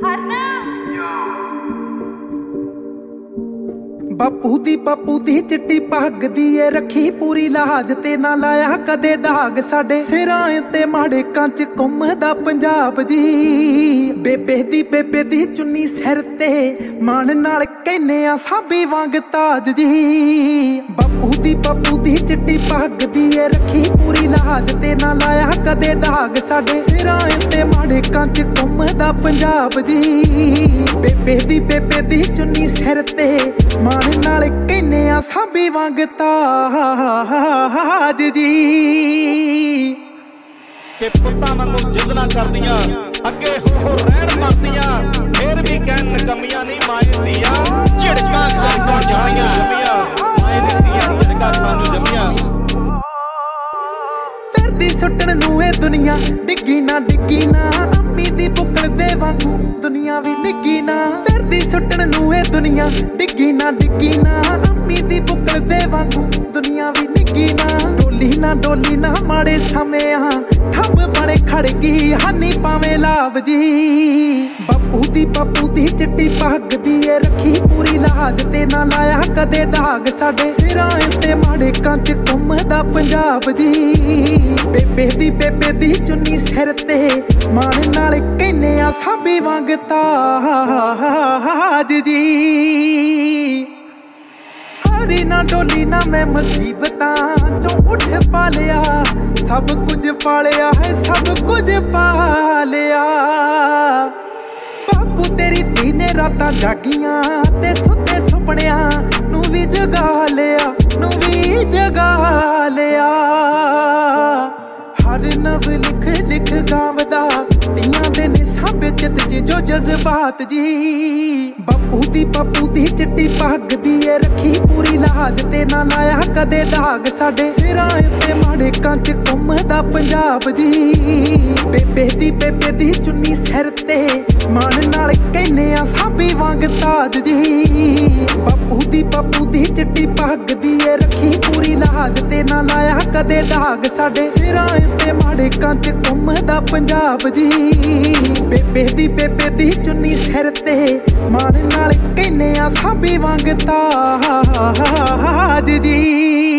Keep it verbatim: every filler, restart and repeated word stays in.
ਬਾਪੂ ਦੀ ਬਾਪੂ ਦੀ ਚਿੱਟੀ ਪੱਗ ਦੀ ਏ ਰੱਖੀ ਪੂਰੀ ਲਾਜ ਤੇ ਨਾ ਲਾਇਆ ਕਦੇ ਦਾਗ। ਸਾਡੇ ਸਿਰਾਂ ਤੇ ਮਾੜੇ ਕੰਚ ਘੁੰਮਦਾ ਪੰਜਾਬ ਜੀ। ਬੇਬੇ ਦੀ ਬੇਬੇ ਦੀ ਚੁੰਨੀ ਸਿਰ ਤੇ ਮਾਣ ਨਾਲ ਕਹਿੰਨੇ ਆ ਸਾਬੀ ਵਾਂਗ ਤਾਜ ਜੀ। ਬਾਪੂ ਦੀ ਬਾਪੂ ਦੀ ਚਿੱਟੀ ਪੱਗ ਦੀ ਏ ਰੱਖੀ ਪੂਰੀ ਲਾਜ ਤੇ ਨਾ ਲਾਇਆ ਕਦੇ ਦਾਗ। ਸਾਡੇ ਸਿਰਾਂ ਤੇ ਮਾੜੇ ਕੰਚ ਘੁੰਮਦਾ ਪੰਜਾਬ ਜੀ। ਬੇਬੇ ਦੀ ਬੇਬੇ ਦੀ ਚੁੰਨੀ ਸਿਰ ਤੇ ਮਾਣ ਨਾਲ ਕਹਿੰਨੇ ਆ ਸਾਬੀ ਵਾਂਗ ਤਾਜ ਜੀ। ਕਿ ਪੁੱਤਾਂ ਵਾਂਗੂ ਜਿੱਦਣਾ ਕਰਦੀਆਂ ਅੱਗੇ ਹੋ ਹੋ ਰਹਿਣ ਮਰਦੀਆਂ। ਫੇਰ ਵੀ ਕਹਿਣ ਨਕਮੀਆਂ ਨਹੀਂ ਮਾਏ ਦੀਆਂ। ਝਿੜਕਾਂ ਘਰ ਤੋਂ ਜਾਣੀਆਂ ਜੰਮੀਆਂ ਮਾਏ ਨੇ ਦੀਆਂ ਝਿੜਕਾਂ ਸਾਨੂੰ ਜੰਮੀਆਂ। ਫਿਰਦੀ ਸੁੱਟਣ ਨੂੰ ਇਹ ਦੁਨੀਆ ਡਿੱਗੀ ਨਾ ਡਿੱਗੀ ਨਾ ਅੰਮੀ ਦੀ ਬੁੱਕਲ ਦੇ ਵਾਂਗੂ ਦੁਨੀਆ ਵੀ ਨਿੱਗੀ ਨਾ। ਫਿਰਦੀ ਸੁੱਟਣ ਨੂੰ ਇਹ ਦੁਨੀਆ ਡਿੱਗੀ ਨਾ ਡਿੱਗੀ ਨਾ ਅੰਮੀ ਦੀ ਬੁੱਕਲ ਦੇ ਵਾਂਗੂ ਦੁਨੀਆ ਵੀ ਨਿੱਗੀ ਨਾ। ਡੋਲੀ ਨਾ ਡੋਲੀ ਨਾ ਮਾੜੇ ਸਮੇਂ ਆ ਠੱਬ ਬਣੇ ਖੜ ਗਈ ਹਾਨੀ ਪਾਵੇਂ ਲਾਭ ਜੀ। ਬਾਪੂ ਦੀ ਬਾਪੂ ਦੀ ਚਿੱਟੀ ਪੱਗ ਦੀ ਏ ਰੱਖੀ ਪੂਰੀ ਲਾਜ ਤੇ ਨਾ ਲਾਇਆ ਕਦੇ ਦਾਗ। ਸਾਡੇ ਸਿਰਾਂ ਤੇ ਮਾੜੇ ਕੰਚ ਘੁੰਮਦਾ ਪੰਜਾਬ ਜੀ। ਬੇਬੇ ਦੀ ਬੇਬੇ ਦੀ ਚੁੰਨੀ ਸਿਰ ਤੇ ਮਾਣ ਨਾਲ ਕਹਿੰਨੇ ਆ ਸਾਬੀ ਵਾਂਗ ਤਾਜ ਜੀ। ਹਾਰੀ ਨਾ ਡੋਲੀ ਨਾ ਮੈਂ ਮੁਸੀਬਤਾਂ ਚੋਂ ਉੱਠ ਪਾਲਿਆ। ਸਭ ਕੁਝ ਪਾਲਿਆ ਹੈ ਸਭ ਕੁਝ ਪਾਲਿਆ। ਬਾਪੂ ਤੇਰੀ ਧੀ ਨੇ ਰਾਤਾਂ ਜਾਗੀਆਂ ਤੇ ਸੁੱਤੇ ਸੁਪਨਿਆਂ ਨੂੰ ਵੀ ਜਗਾ ਲਿਆ ਨੂੰ ਵੀ ਜਗਾ ਲਿਆ। ਹਰ ਨਵ ਲਿਖ ਲਿਖ ਗਾਵਦਾ ਧੀਆਂ ਦੇ ਨੇ ਸਭ ਚਿੱਤ ਚ ਜੋ ਜਜ਼ਬਾਤ ਜੀ। ਬਾਪੂ ਦੀ ਬਾਪੂ ਦੀ ਚਿੱਟੀ ਪੱਗ ਦੀ ਏ ਰੱਖੀ ਪੂਰੀ ਲਾਜ ਤੇ ਨਾ ਲਾਇਆ ਕਦੇ ਦਾਗ। ਸਾਡੇ ਸਿਰਾਂ ਤੇ ਮਾੜੇ ਕੰਚ ਘੁੰਮਦਾ ਪੰਜਾਬ ਜੀ। ਬੇਬੇ ਦੀ ਬੇਬੇ ਦੀ ਚੁੰਨੀ ਸਿਰ ਤੇ ਮਾਣ ਨਾਲ ਕਹਿੰਨੇ ਆ ਸਾਬੀ ਵਾਂਗ ਤਾਜ ਜੀ। ਬਾਪੂ ਦੀ ਬਾਪੂ ਦੀ ਚਿੱਟੀ ਪੱਗ ਦੀ ਏ ਰੱਖੀ ਪੂਰੀ ਲਾਜ ਤੇ ਨਾ ਲਾਇਆ ਕਦੇ ਦਾਗ। ਸਾਡੇ ਸਿਰਾਂ ਤੇ ਮਾੜੇ ਕੰਚ ਘੁੰਮਦਾ ਪੰਜਾਬ ਜੀ। ਬੇਬੇ ਦੀ ਬੇਬੇ ਦੀ ਚੁੰਨੀ ਸਿਰ ਤੇ ਮਾਣ ਨਾਲ ਕਹਿੰਨੇ ਆ ਸਾਬੀ ਵਾਂਗ ਤਾਜ ਜੀ।